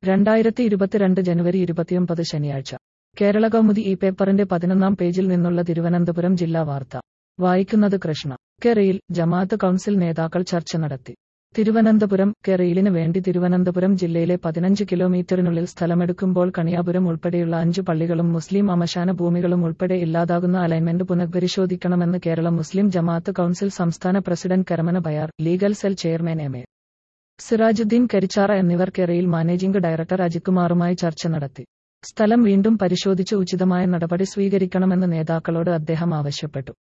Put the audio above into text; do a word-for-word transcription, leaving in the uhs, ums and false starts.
രണ്ടായിരത്തി ഇരുപത്തിരണ്ട് ജനുവരി ഇരുപത്തിയൊമ്പത് ശനിയാഴ്ച കേരള കൗമുദി ഈ പേപ്പറിന്റെ പതിനൊന്നാം പേജിൽ നിന്നുള്ള തിരുവനന്തപുരം ജില്ലാ വാർത്ത വായിക്കുന്നത് കൃഷ്ണ. കെറയിൽ ജമാഅത്ത് കൗൺസിൽ നേതാക്കൾ ചർച്ച നടത്തി. തിരുവനന്തപുരം. കെറയിലിന് വേണ്ടി തിരുവനന്തപുരം ജില്ലയിലെ പതിനഞ്ച് കിലോമീറ്ററിനുള്ളിൽ സ്ഥലമെടുക്കുമ്പോൾ കണിയാപുരം ഉൾപ്പെടെയുള്ള അഞ്ചു പള്ളികളും മുസ്ലിം അമശാന ഭൂമികളും ഉൾപ്പെടെ ഇല്ലാതാകുന്ന അലൈൻമെന്റ് പുനഃപരിശോധിക്കണമെന്ന് കേരള മുസ്ലിം ജമാഅത്ത് കൗൺസിൽ സംസ്ഥാന president Karamana Bayar, legal cell chairman M A Sirajuddeen Karichara എന്നിവർ കെറയിൽ മാനേജിംഗ് ഡയറക്ടർ അജിത്കുമാറുമായി ചർച്ച നടത്തി. സ്ഥലം വീണ്ടും പരിശോധിച്ച് ഉചിതമായ നടപടി സ്വീകരിക്കണമെന്ന് നേതാക്കളോട് അദ്ദേഹം ആവശ്യപ്പെട്ടു.